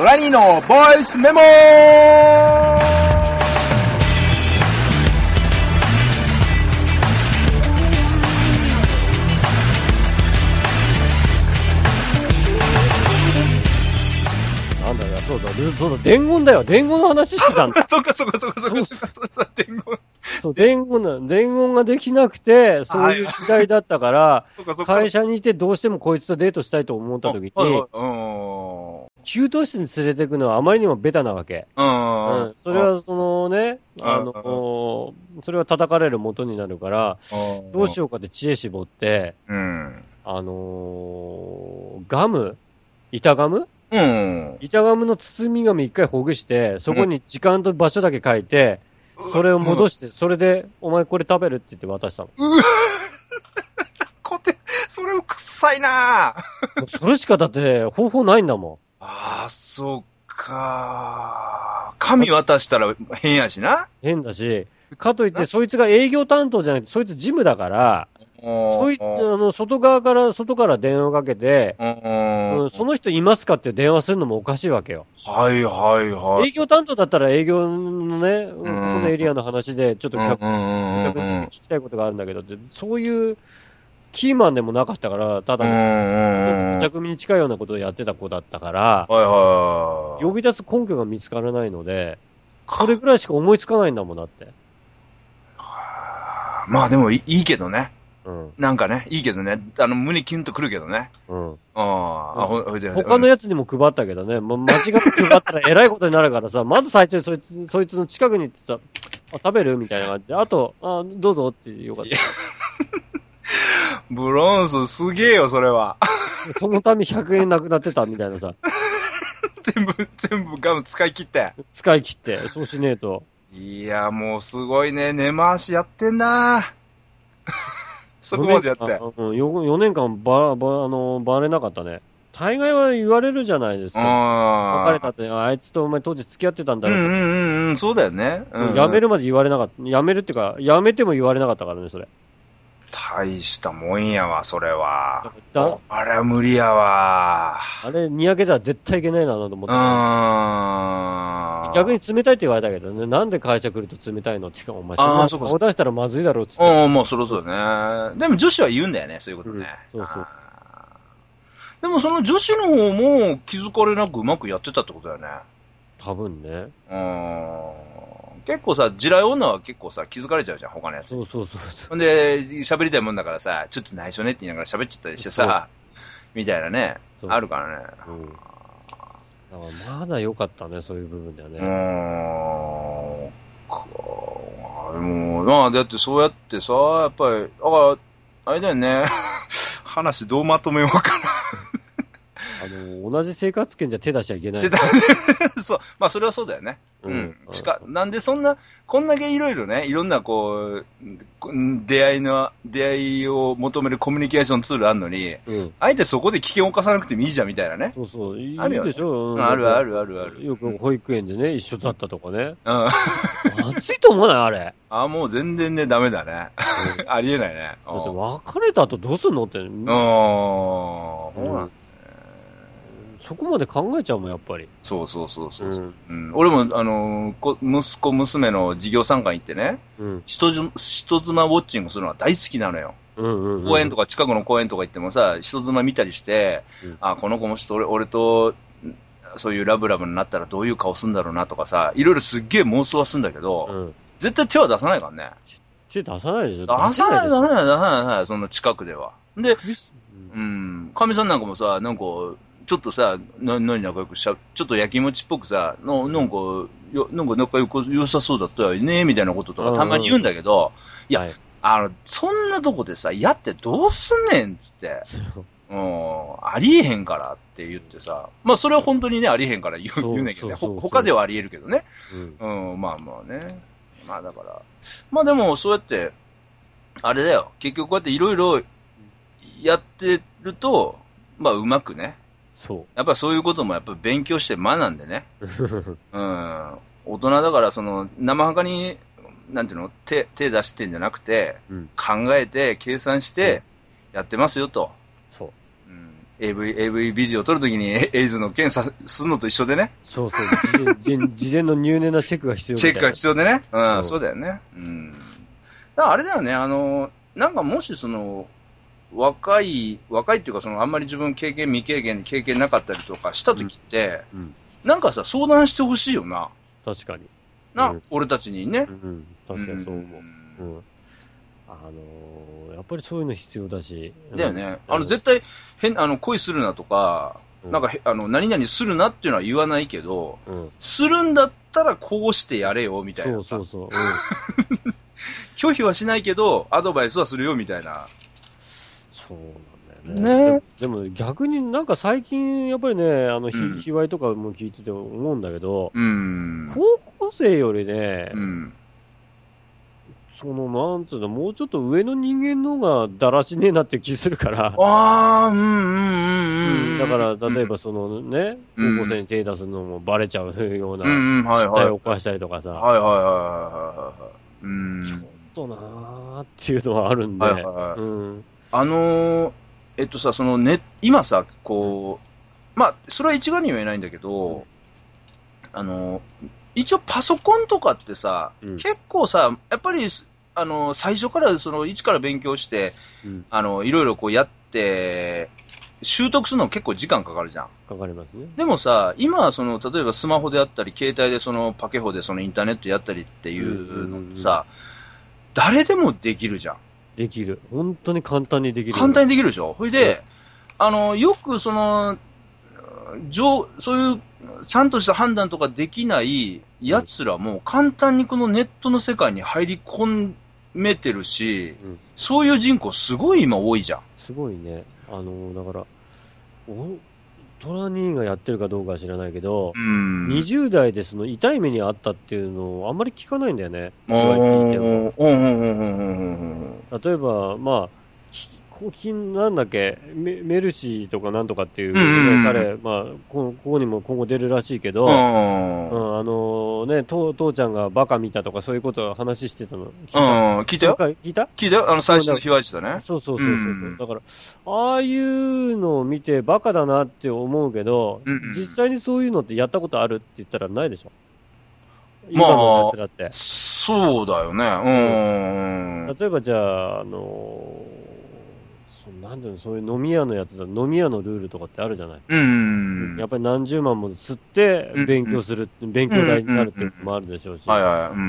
ラニーのボイスメモ。 なんだよ、そうだ、伝言だよ。伝言の話してたんだ。 そうか、伝言。 伝言ができなくて、そういう時代だったから、会社にいてどうしてもこいつとデートしたいと思った時に、給湯室に連れてくのはあまりにもベタなわけ。それはそのね、それは叩かれる元になるから、どうしようかって知恵絞って、ガム板ガム板ガムの包み紙一回ほぐして、そこに時間と場所だけ書いて、それを戻して、それで、お前これ食べるって言って渡したの。 それも臭いなぁ。それしかだって方法ないんだもん。 ああ、そうか。紙渡したら変やしな。 変だし、かといってそいつが営業担当じゃなくて、そいつ事務だから、外から電話かけて、その人いますかって電話するのもおかしいわけよ。 はいはいはい。 営業担当だったら営業のね、このエリアの話でちょっと客に聞きたいことがあるんだけどって、そういうキーマンでもなかったから、ただ、着組に近いようなことをやってた子だったから、呼び出す根拠が見つからないので、それぐらいしか思いつかないんだもんだって。 まあでもいいけどね。なんかね、いいけどね。胸キュンとくるけどね。 他のやつにも配ったけどね。間違って配ったら偉いことになるからさ、まず最初にそいつの近くに行ってさ、食べるみたいな感じで。あと、どうぞってよかった。 ブロンスすげえよ、それは。 そのため100円なくなってたみたいなさ。 全部ガム使い切って。 そうしねえと。 いや、もうすごいね、根回しやってんなそこまでやって。 4年間バレなかったね。大概は言われるじゃないですか。別れたって、あいつとお前当時付き合ってたんだろう。そうだよね。 辞めるまで言われなかった。辞めるっていうか、辞めても言われなかったからね、それ。 大したもんやわ、それは。あれは無理やわ。 あれ、にやけたら絶対いけないなと思って。逆に冷たいって言われたけどね、なんで会社来ると冷たいのっていうか、お前、そんな顔出したらまずいだろうっつって。 もうそろそろね。でも女子は言うんだよね、そういうことね。 そうそう。 でもその女子の方も気づかれなくうまくやってたってことだよね。 多分ね。 結構さ、地雷女は結構さ、気づかれちゃうじゃん、他のやつ。 そう。 ほんで、喋りたいもんだからさ、ちょっと内緒ねって言いながら喋っちゃったりしてさ、みたいなね、あるからね。だからまだ良かったね、そういう部分ではね。 まあ、だってそうやってさ、やっぱり、だから、あれだよね、話どうまとめようかな。 同じ生活圏じゃ手出しちゃいけない。 そう。まあ、それはそうだよね。なんでこんだけいろいろね、いろんなこう、出会いを求めるコミュニケーションツールあるのに、あえてそこで危険を犯さなくてもいいじゃんみたいなね。 そう。いいでしょ。 ある。 よく保育園でね、一緒だったとかね。熱いと思わないあれ。 もう全然ね、ダメだね。ありえないね。 だって別れた後どうすんのって。そこまで考えちゃうもん、やっぱり。 そう。俺も、息子、娘の授業参観行ってね、人妻ウォッチングするのは大好きなのよ。公園とか、近くの公園とか行ってもさ、人妻見たりして、この子も俺と、そういうラブラブになったらどういう顔するんだろうなとかさ、いろいろすっげえ妄想はするんだけど、絶対手は出さないからね。 手出さないでしょ。 出さない、その近くでは。で、かみさんなんかもさ、なんか、ちょっとさ、仲良くちょっと焼きもちっぽくさ、なんか仲良さそうだったよね、みたいなこととかたまに言うんだけど、いや、そんなとこでさ、やってどうすんねんっつって、ありえへんからって言ってさ、まあそれは本当にね、ありえへんから言うねんけどね、他ではありえるけどね。まあね。まあだから、まあでもそうやって、あれだよ、結局こうやっていろいろやってると、まあうまくね、やっぱそういうこともやっぱ勉強して学んでね。大人だから生半可に、なんていうの、手出してんじゃなくて、考えて、計算して、やってますよと。 AV ビデオを撮るときにエイズの検査するのと一緒でね。 そうそう。事前の入念なチェックが必要チェックが必要でね。うん、そうだよね。うん。だからあれだよね、なんかもし若いっていうかあんまり自分未経験なかったりとかしたときって、なんかさ、相談してほしいよな。 確かに。 俺たちにね。 確かにそう思う。やっぱりそういうの必要だし。 だよね。絶対、恋するなとか、なんか、何々するなっていうのは言わないけど、するんだったらこうしてやれよ、みたいな。 そう。 拒否はしないけど、アドバイスはするよ、みたいな。 そうなんだよね。でも逆になんか最近、やっぱりね、卑猥とかも聞いてて思うんだけど、高校生よりね、なんつうの、もうちょっと上の人間の方がだらしねえなって気するから。だから、例えば高校生に手出すのもバレちゃうような、失態を犯したりとかさ。ちょっとなーっていうのはあるんで。今さ、まあ、それは一概には言えないんだけど、一応パソコンとかってさ、結構さ、やっぱり、最初から一から勉強して、いろいろやって、習得するの結構時間かかるじゃん。 かかりますね。 でもさ、今は例えばスマホであったり、携帯でパケホでインターネットやったりっていうのってさ、誰でもできるじゃん。 できる。本当に簡単にできる。 簡単にできるでしょ。ほいで、よくそういう、ちゃんとした判断とかできない奴らも簡単にこのネットの世界に入り込めてるし、そういう人口すごい今多いじゃん。 すごいね。だから、トラ兄がやってるかどうかは知らないけど、20代で痛い目にあったっていうのをあんまり聞かないんだよね。例えば、まあ、なんだっけ、メルシーとかなんとかっていう、彼、まあ、ここにも今後出るらしいけど、父ちゃんがバカ見たとかそういうことを話してたの。 聞いたよ。 聞いた最初の被害者だね。 そう。だから、ああいうのを見てバカだなって思うけど、実際にそういうのってやったことあるって言ったらないでしょ。今のやつらって。 そうだよね。 例えばじゃあ、なんていうの、そういう飲み屋のやつだ、飲み屋のルールとかってあるじゃない。やっぱり何十万も吸って勉強する、勉強代になるっていうのもあるでしょうし。も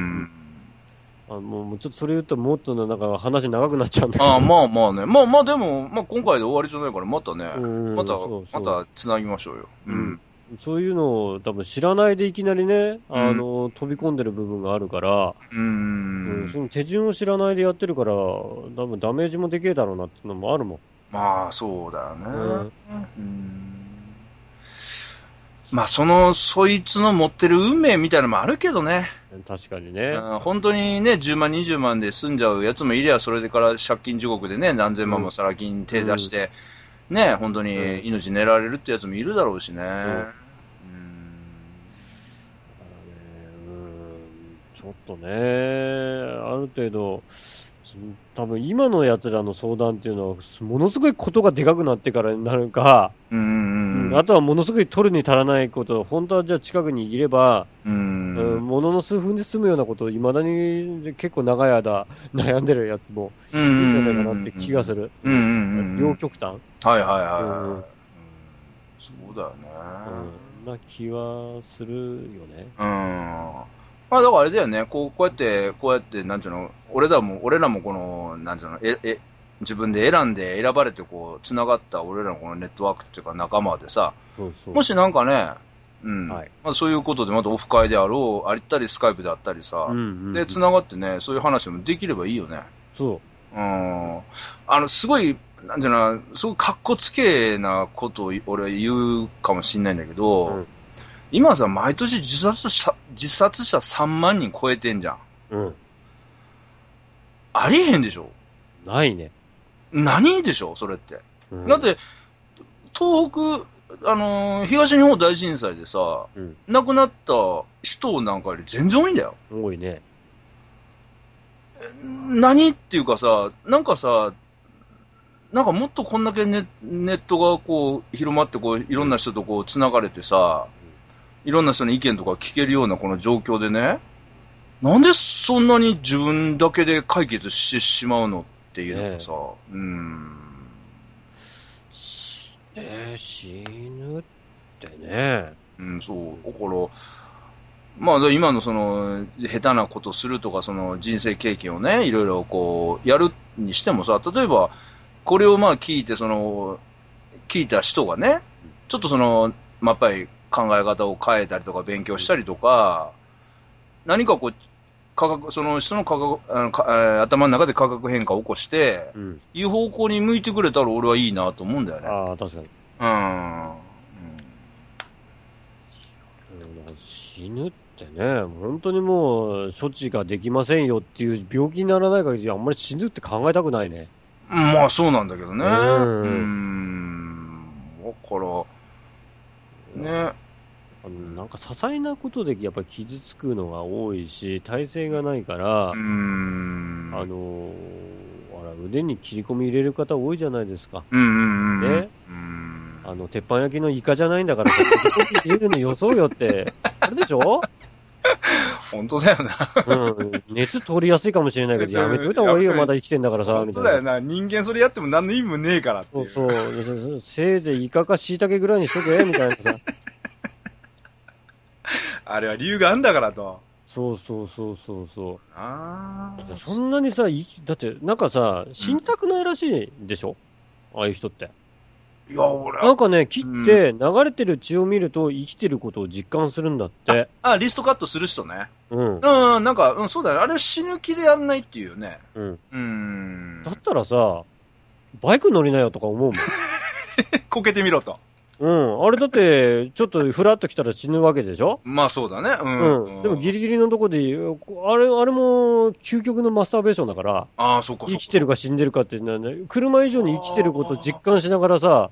うちょっとそれ言うともっとなんか話長くなっちゃうんだけど。 まあね。まあでも、今回で終わりじゃないから、またね、また繋ぎましょうよ。 そういうのを多分知らないでいきなりね、飛び込んでる部分があるから、その手順を知らないでやってるから、多分ダメージもでけえだろうなっていうのもあるもん。 まあ、そうだよね。まあ、そいつの持ってる運命みたいなのもあるけどね。 確かにね。 本当にね、10万、20万で済んじゃうやつもいりゃ、それでから借金地獄でね、何千万もサラ金手出して、ね、本当に命狙われるってやつもいるだろうしね。 ちょっとね、ある程度、多分今のやつらの相談っていうのは、ものすごいことがでかくなってからになるか、あとはものすごい取るに足らないこと、本当はじゃあ近くにいれば、ものの数分で済むようなことを未だに結構長い間悩んでるやつもいるんじゃないかなって気がする。両極端。 そうだよね。 な気はするよね。 まあだからあれだよね、こうやって、なんちゅうの、俺らもこの、なんちゅうの、自分で選ばれて繋がった俺らのこのネットワークっていうか仲間でさ、もしなんかね、まあそういうことでまたオフ会であったりスカイプであったりさ、で繋がってね、そういう話もできればいいよね。すごい、なんていうの、すごいカッコつけなことを俺言うかもしんないんだけど、今さ、毎年自殺者3万人超えてんじゃん。ありえへんでしょ。 ないね。 何でしょそれって。だって、東北、東日本大震災でさ、亡くなった人なんかより全然多いんだよ。 多いね。 何っていうかさ、なんかさ、 なんかもっとこんだけネットがこう広まってこういろんな人とこう繋がれてさ、いろんな人の意見とか聞けるようなこの状況でね、なんでそんなに自分だけで解決してしまうのっていうのがさ、 死ぬってね。 そう。だから、まあ今のその、下手なことするとか、その人生経験をね、いろいろこう、やるにしてもさ、例えば、これをまあ聞いて、その、聞いた人がね、ちょっとその、まあ、やっぱり考え方を変えたりとか、勉強したりとか、何かこう、その人の頭の中で化学変化を起こして、いう方向に向いてくれたら俺はいいなと思うんだよね。 ああ、確かに。死ぬってね、本当にもう処置ができませんよっていう病気にならない限りあんまり死ぬって考えたくないね。 まあそうなんだけどね。だから、ね。 なんか些細なことでやっぱり傷つくのが多いし、耐性がないから、腕に切り込み入れる方多いじゃないですか。ね。鉄板焼きのイカじゃないんだから、切り込み入れるのよそうよって、あれでしょ本当だよな。 熱通りやすいかもしれないけど、やめといた方がいいよ、まだ生きてんだからさ、 みたいな。本当だよな。人間それやっても何の意味もねえからって。 そう。せいぜいイカか椎茸ぐらいにしとけ、みたいなさ。 あれは理由があんだからと。 そう。そんなにさ、だって、なんかさ、死にたくないらしいでしょ、ああいう人って。 いや、俺なんかね、切って流れてる血を見ると生きてることを実感するんだって。 リストカットする人ね。なんか、そうだよ。あれ死ぬ気でやんないっていうね。 だったらさ、バイク乗りなよとか思うもん。 こけてみろと。 あれだって、ちょっとフラッと来たら死ぬわけでしょ。 まあそうだね。 でもギリギリのとこで、あれも究極のマスターベーションだから、 そうか。 生きてるか死んでるかって車以上に生きてることを実感しながらさ、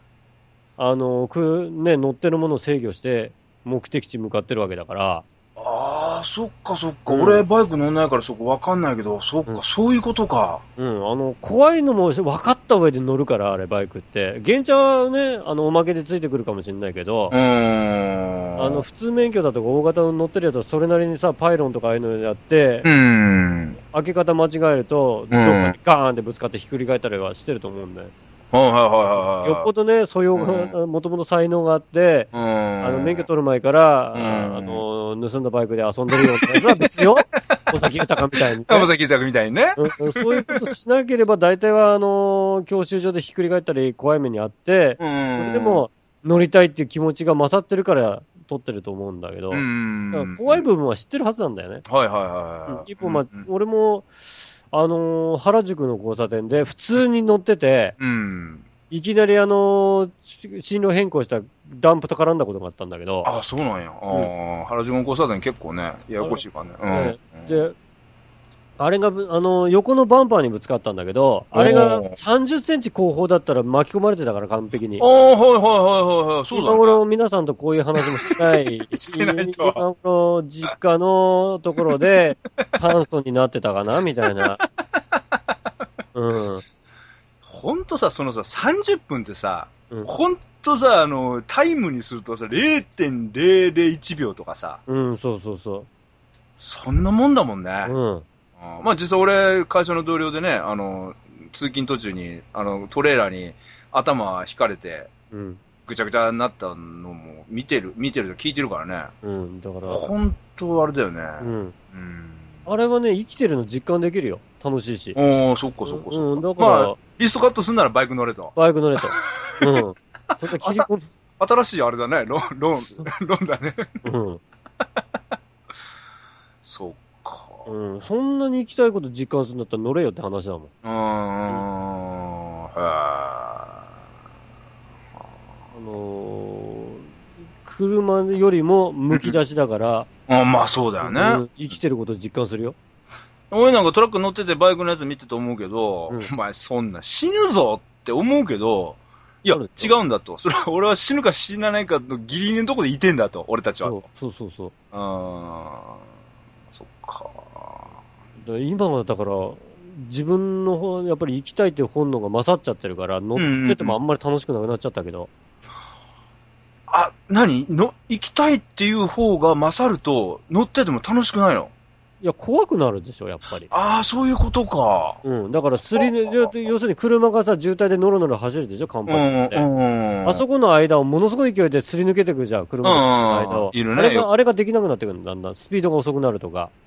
乗ってるものを制御して目的地向かってるわけだから。 そっか。俺バイク乗んないからそこわかんないけど、そっか、そういうことか。 怖いのも分かった上で乗るから、あれバイクって。原チャはね、おまけでついてくるかもしれないけど、普通免許だとか大型乗ってるやつはそれなりにさ、パイロンとかああいうのやって、開け方間違えると、どっかにガーンってぶつかってひっくり返ったりはしてると思うんだよ。よっぽどね、素養が、もともと才能があって、免許取る前から、盗んだバイクで遊んでるよってやつは別よ。尾崎豊みたいに、ね。 尾崎豊みたいにね。 そういうことしなければ、大体は、教習所でひっくり返ったり、怖い目にあって、それでも、乗りたいっていう気持ちが勝ってるから、取ってると思うんだけど、だから怖い部分は知ってるはずなんだよね。一方、俺も、原宿の交差点で普通に乗ってて、いきなり進路変更したダンプと絡んだことがあったんだけど。 そうなんや。原宿の交差点結構ね、ややこしいからね。 で、あれが、横のバンパーにぶつかったんだけど、あれが30センチ後方だったら巻き込まれてたから完璧に。 そうだね。 今頃皆さんとこういう話もしない。 してないと。 今頃実家のところで、炭素になってたかなみたいな。 ほんとさ、そのさ、30分ってさ、ほんとさ、タイムにするとさ、0.001 秒とかさ。 そう。 そんなもんだもんね。まあ実際俺、会社の同僚でね、通勤途中に、トレーラーに頭引かれて、ぐちゃぐちゃになったのも見てると聞いてるからね。 だから。 ほんとあれだよね。 あれはね、生きてるの実感できるよ。楽しいし。 そっか。だから、まあ、リストカットすんならバイク乗れと。 バイク乗れと。そんな切り込み。 新しいあれだね。ロンだね。そっか。 そんなに行きたいこと実感するんだったら乗れよって話だもん。車よりも剥き出しだから。 まあそうだよね。 生きてることを実感するよ。 俺なんかトラック乗っててバイクのやつ見てて思うけど、お前そんな死ぬぞって思うけど、いや、違うんだと。それは俺は死ぬか死なないかのギリギリのとこでいてんだと、俺たちはと。 そう。 そっか。 今はだから、 自分の方、やっぱり行きたいっていう本能が勝っちゃってるから、乗っててもあんまり楽しくなくなっちゃったけど。 行きたいっていう方が勝ると、乗ってても楽しくないの？ いや、怖くなるでしょ、やっぱり。 そういうことか。 うん。だから、要するに車がさ、渋滞でノロノロ走るでしょ、カンパチって。あそこの間をものすごい勢いですり抜けてくじゃん、車の間を。 いるね。 あれができなくなってくるんだんだん。スピードが遅くなるとか。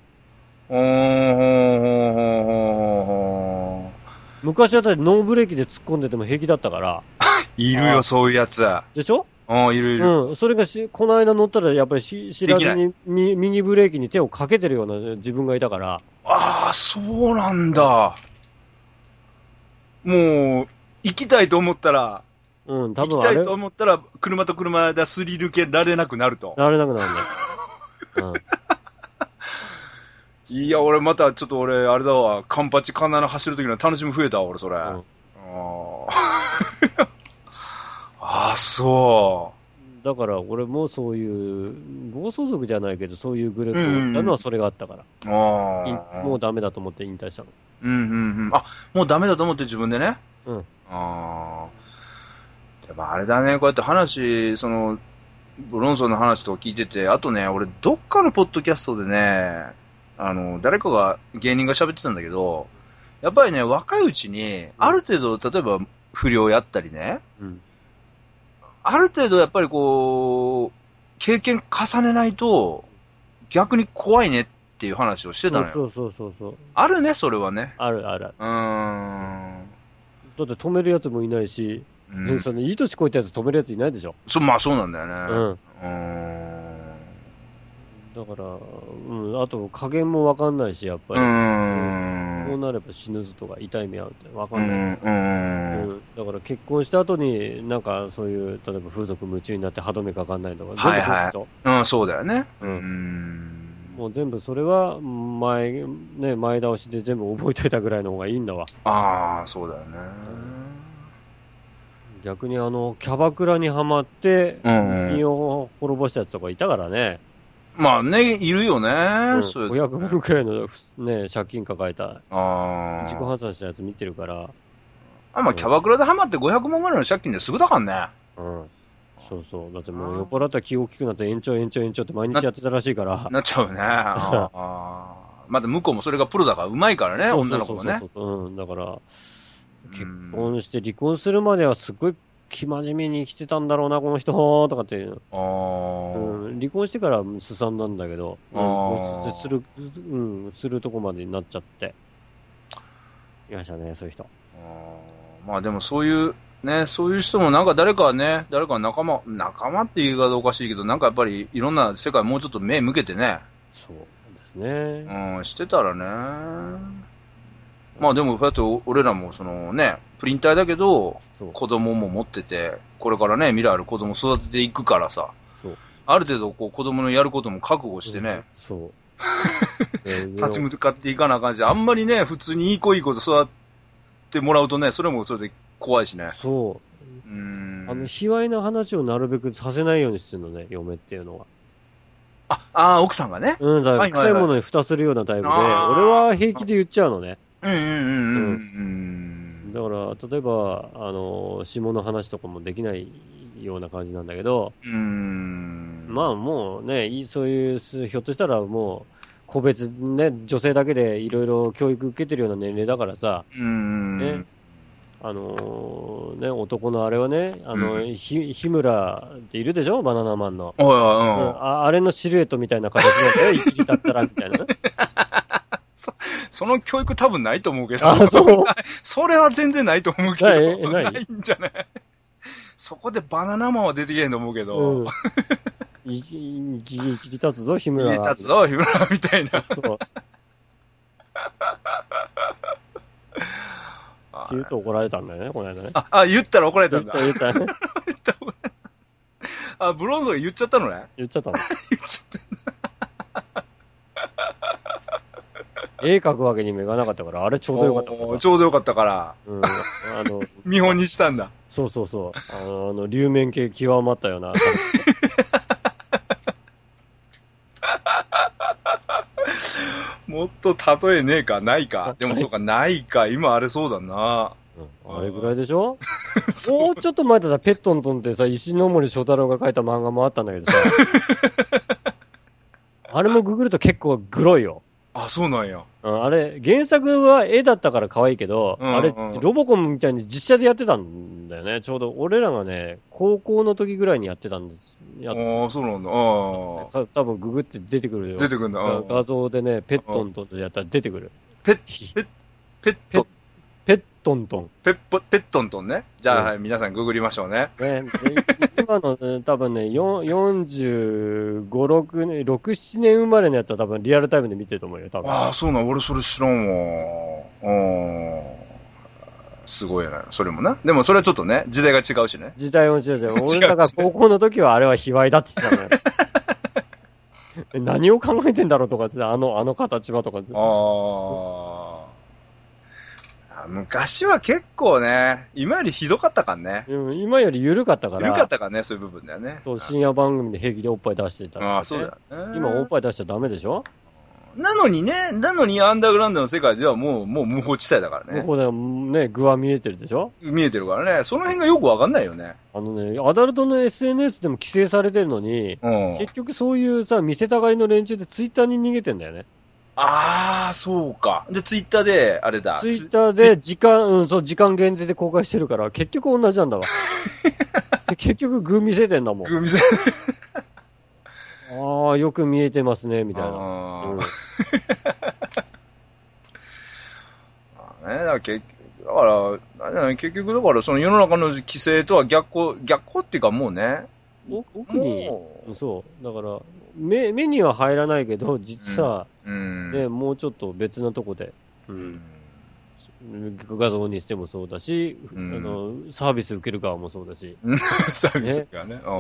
昔あたりノーブレーキで突っ込んでても平気だったから。 いるよ、そういうやつ。 でしょ？ いるいる。 うん。それがこの間乗ったらやっぱり知らずに右ブレーキに手をかけてるような自分がいたから。 そうなんだ。もう、行きたいと思ったら、 多分行きたいと思ったら、車と車の間すり抜けられなくなると。 なれなくなるんだよ。 いや、俺またちょっとあれだわ、カンパチカンナナ走るときの楽しみ増えたわ、俺それ。そう。 だから俺もそういう、暴走族じゃないけど、そういうグループを持ったのはそれがあったから。もうダメだと思って引退したの。 もうダメだと思って自分でね。でもあれだね、こうやってブロンソンの話とか聞いてて、あとね、俺どっかのポッドキャストでね、誰かが、芸人が喋ってたんだけど、やっぱりね、若いうちに、ある程度、例えば不良やったりね、ある程度やっぱりこう、経験重ねないと、逆に怖いねっていう話をしてたのよ。 そう。 あるね、それはね。 ある。だって止めるやつもいないし、そのいい年こいたやつ止めるやついないでしょ。 そうなんだよね。 だから、あと加減もわかんないし、やっぱり。こうなれば死ぬぞとか痛い目合うってわかんない。だから結婚した後に、なんかそういう、例えば風俗夢中になって歯止めかかんないとか、全部そうでしょ。 そうだよね。 もう全部それは前倒しで全部覚えといたぐらいの方がいいんだわ。 そうだよね。 逆にキャバクラにはまって、身を滅ぼしたやつとかいたからね。 まあね、いるよね。 500万くらいのね、借金抱えた。自己破産したやつ見てるから。 キャバクラでハマって500万ぐらいの借金ですぐだからね。そう。だってもう酔っ払ったら気大きくなって延長って毎日やってたらしいから。 なっちゃうね。まだ向こうもそれがプロだからうまいからね、女の子もね。 だから、結婚して離婚するまではすごい生真面目に生きてたんだろうな、この人、とかって。離婚してからすさんだんだけど、するとこまでになっちゃって。いましたね、そういう人。 まあでもそういう人もなんか誰か仲間っていう言い方おかしいけど、なんかやっぱりいろんな世界もうちょっと目向けてね。 そうですね。 してたらね。まあでも、こうやって俺らもプリンターだけど、子供も持ってて、これからね、未来ある子供育てていくからさ、ある程度子供のやることも覚悟してね、立ち向かっていかなあかんし、あんまりね、普通にいい子育ってもらうとね、それもそれで怖いしね。 卑猥な話をなるべくさせないようにしてるのね、嫁っていうのは。奥さんがね。 だから臭いものに蓋するようなタイプで、俺は平気で言っちゃうのね。だから、例えば、下の話とかもできないような感じなんだけど、まあもうね、そういう、ひょっとしたらもう、個別ね、女性だけでいろいろ教育受けてるような年齢だからさ、ね、男のあれはね、日村っているでしょバナナマンの。あれのシルエットみたいな形なんだよ、一時だったら、みたいな。 その教育多分ないと思うけど。それは全然ないと思うけど。ないんじゃないそこでバナナマンは出てけへんと思うけど。 一時立つぞ、日村。 立つぞ、日村、みたいな。そう。 って言うと怒られたんだよね、この間ね。 言ったら怒られたんだ。 言ったね。 ブロンズが言っちゃったのね。 言っちゃったの。 言っちゃった。 絵描くわけにもいかなかったから、あれちょうどよかったから。 ちょうどよかったから。見本にしたんだ。 そう。流面系極まったような。 ももっと例えねえか、ないか。でもそうか、ないか、今あれそうだな。 あれぐらいでしょもうちょっと前だったらペットントンってさ、石ノ森章太郎が書いた漫画もあったんだけどさ。あれもググると結構グロいよ。 あ、そうなんや。 あれ、原作は絵だったから可愛いけど、あれ、ロボコンみたいに実写でやってたんだよね。ちょうど俺らがね、高校の時ぐらいにやってたんです。 ああ、そうなんだ。ああ。多分ググって出てくるよ。 出てくるんだ。 画像でね、ペットントンでやったら出てくる。 ペットントン。 ペットントンね。じゃあ、皆さんググりましょうね。 今の、多分ね、45、6年、6、7年生まれのやつは多分リアルタイムで見てると思うよ、多分。 ああ、そうなん、俺それ知らんわ。すごいな。それもな。でもそれはちょっとね、時代が違うしね。 時代も違うし、俺らが高校の時はあれは卑猥だって言ってたのよ。何を考えてんだろうとかって、あの形はとかって。 昔は結構ね、今よりひどかったからね。 今より緩かったから。 緩かったからね、そういう部分だよね。 そう、深夜番組で平気でおっぱい出してた、ね。 ああ、そうだよね。 今おっぱい出しちゃダメでしょ？ なのにアンダーグラウンドの世界ではもう無法地帯だからね。 ここでね、具は見えてるでしょ？ 見えてるからね。その辺がよくわかんないよね。 アダルトの SNS でも規制されてるのに、結局そういうさ、見せたがりの連中でツイッターに逃げてんだよね。 ああ、そうか。で、ツイッターで、あれだ。 ツイッターで時間限定で公開してるから、結局同じなんだわ。結局具見せてんだもん。 具見せああ、よく見えてますね、みたいな。 結局だからその世の中の規制とは逆行っていうかもうね。 奥に、そう。だから、目には入らないけど、実は、ね、もうちょっと別なとこで、画像にしてもそうだし、サービス受ける側もそうだし。 サービスがね。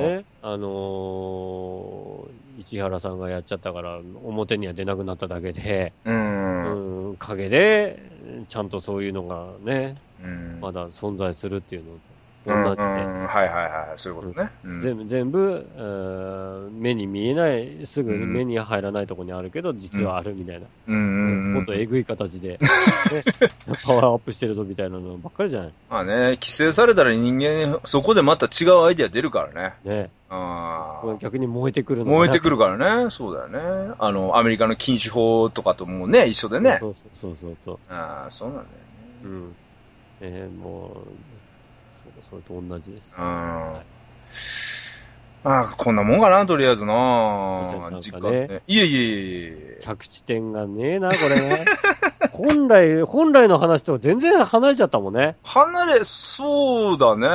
市原さんがやっちゃったから、表には出なくなっただけで、陰で、ちゃんとそういうのがね、まだ存在するっていうのと同じで。 そういうことね。 全部、目に見えない、すぐ目に入らないところにあるけど、実はあるみたいな。もっとえぐい形で、パワーアップしてるぞみたいなのばっかりじゃない。 まあね、規制されたら人間、そこでまた違うアイデア出るからね。 ね。逆に燃えてくるの燃えてくるからね。そうだよね。アメリカの禁酒法とかともね、一緒でね。 そう。 ああ、そうなんだよね。もう、それと同じです。 こんなもんかな、とりあえずな。 時間ね。 いえ。 着地点がねえな、これね。本来の話と全然離れちゃったもんね。 そうだね。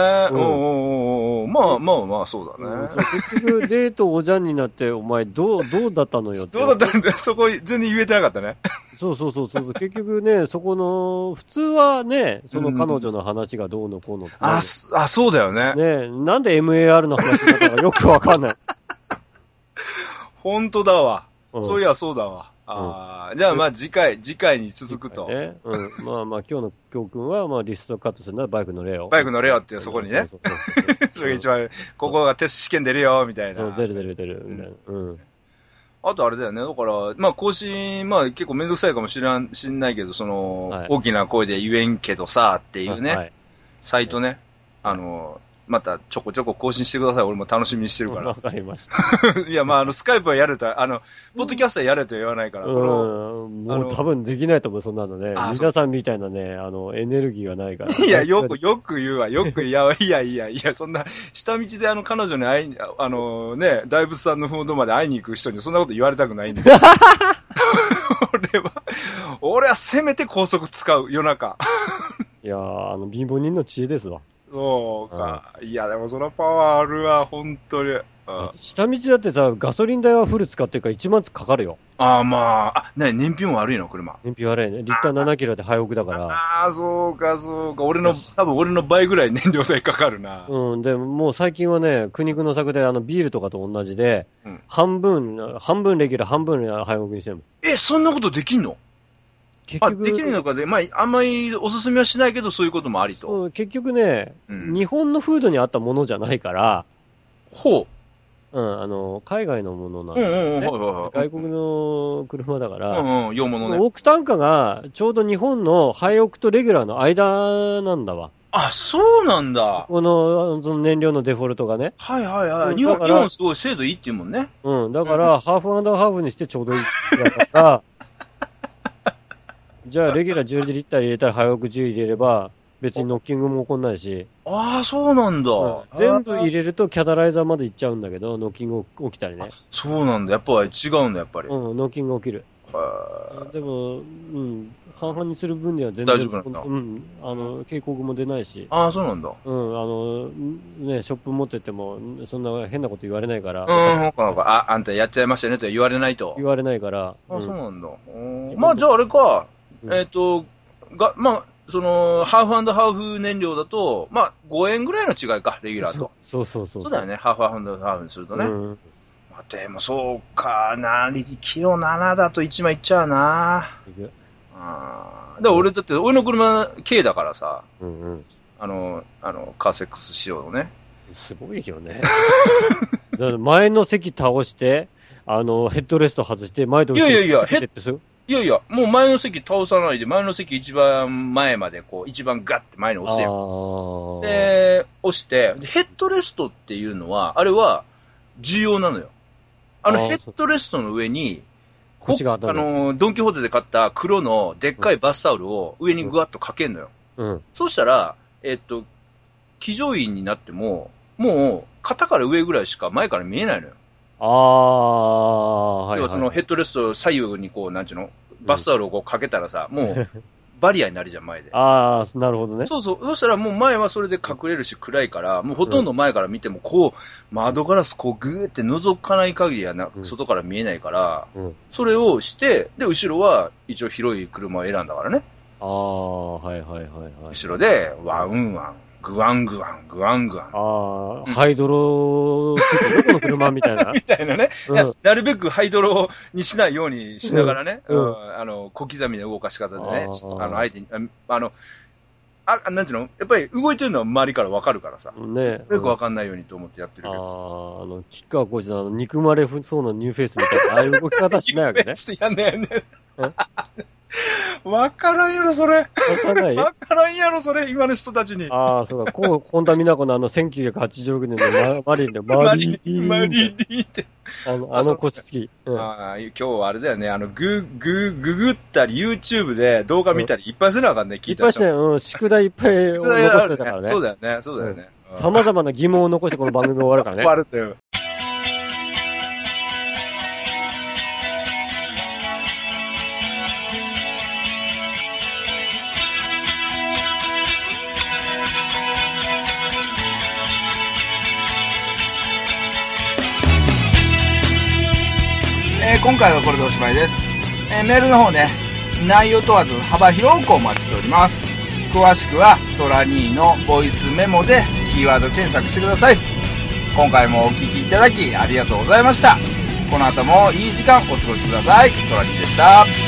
まあ、そうだね。 結局、デートおじゃんになって、お前、どうだったのよって。 どうだったんだよ、そこ、全然言えてなかったね。 そう。結局ね、そこの、普通はね、その彼女の話がどうのこうのって。 そうだよね。 ね、なんで MAR の話だったかよくわかんない。 本当だわ。そういや、そうだわ。じゃあまあ次回に続くと。 まあ今日の教訓は、リストカットするのはバイクのレオ。 バイクのレオっていうそこにね。それ一番、ここがテスト試験出るよ、みたいな。 そう、出る、みたいな。 あとあれだよね。だから、更新、結構めんどくさいかもしんないけど、大きな声で言えんけどさ、っていうね。サイトね。またちょこちょこ更新してください。俺も楽しみにしてるから。 わかりました。 いや、スカイプはやると、ポッドキャストはやれと言わないから。 もう多分できないと思う、そんなのね。皆さんみたいなね、エネルギーがないから。 いや、よく言うわ。いや、そんな、下道で彼女に会いに、大仏さんのフードまで会いに行く人にそんなこと言われたくないんだよ。俺はせめて高速使う、夜中。 いや貧乏人の知恵ですわ。 そうか。いや、でもそのパワーあるわ、本当に。 下道だってさ、ガソリン代はフル使ってるから1万かかるよ。 燃費も悪いの、車。 燃費悪いね。リッター7キロで早送だから。 そうか。多分俺の倍ぐらい燃料代かかるな。 でももう最近はね、苦肉の策でビールとかと同じで、半分レギュラー、半分早送にしてるもん。 そんなことできんの？結局できるのかで、あんまりおすすめはしないけど、そういうこともありと。 結局ね、日本の風土に合ったものじゃないから、 海外のものなんですね。外国の車だから、 洋物ね。 オクタン価がちょうど日本のハイオクとレギュラーの間なんだわ。 あ、そうなんだ。 その燃料のデフォルトがね。 はいはいはい。日本すごい精度いいって言うもんね。 だから、ハーフ&ハーフにしてちょうどいいだから、じゃあ、レギュラー10リッター入れたらハイオク10入れれば、別にノッキングも起こんないし。 ああ、そうなんだ。 全部入れるとキャダライザーまで行っちゃうんだけど、ノッキング起きたりね。 そうなんだ。やっぱり違うんだ、やっぱり。 ノッキング起きる。でも、半々にする分には全然大丈夫なんだ。 警告も出ないし。 ああ、そうなんだ。 ショップ持ってても、そんな変なこと言われないから。 あんたやっちゃいましたねと言われないと。 言われないから。 あ、そうなんだ。まあ、じゃああれか、その、ハーフ&ハーフ燃料だと、まあ、5円ぐらいの違いか、レギュラーと。 そう。 そうだよね、ハーフ&ハーフにするとね。まあ、でもそうか、キロ7だと1枚いっちゃうな。俺だって、俺の車、K だからさ、カーセックス仕様のね。 すごいよね。前の席倒して、ヘッドレスト外して、前と後ろにつけてってする。 いやいや、もう前の席倒さないで、前の席一番前まで一番ガッて前に押すよ。で、押して、ヘッドレストっていうのは、あれは、重要なのよ。ヘッドレストの上に、ドンキホーテで買った黒のでっかいバスタオルを上にグワッとかけんのよ。そうしたら、騎乗員になっても、もう、肩から上ぐらいしか前から見えないのよ。要はそのヘッドレスト左右になんちゅうの、バスタオルをかけたらさ、もう、バリアになるじゃん、前で。 なるほどね。 そう。そしたらもう前はそれで隠れるし暗いから、もうほとんど前から見ても窓ガラスグーって覗かない限りは外から見えないから、それをして、で、後ろは一応広い車を選んだからね。後ろで、ワンワン。グワングワン、グワングワン。 ハイドロ、どこの車みたいな。 みたいなね。なるべくハイドロにしないようにしながらね、小刻みな動かし方でね、相手に、なんていうのやっぱり動いてるのは周りからわかるからさ。ね。よくわかんないようにと思ってやってるけど。 吉川浩司の憎まれそうなニューフェイスみたいな、ああいう動き方しないわけね。 ニューフェイスやんないよね。わからんやろ、それ。わからんやろ、それ、今の人たちに。 そうか。本田美奈子の1986年のマリリンで、マリリンって。腰つき。 今日はあれだよね、ググったり、YouTube で動画見たり、いっぱいせなあかんね、聞いた人。 いっぱいしてね、宿題いっぱい残してたからね。 そうだよね。 様々な疑問を残してこの番組終わるからね。 終わるっていう。今回はこれでおしまいです。メールの方ね、内容問わず幅広くお待ちしております。詳しくはトラニーのボイスメモでキーワード検索してください。今回もお聞きいただきありがとうございました。この後もいい時間お過ごしください。トラニーでした。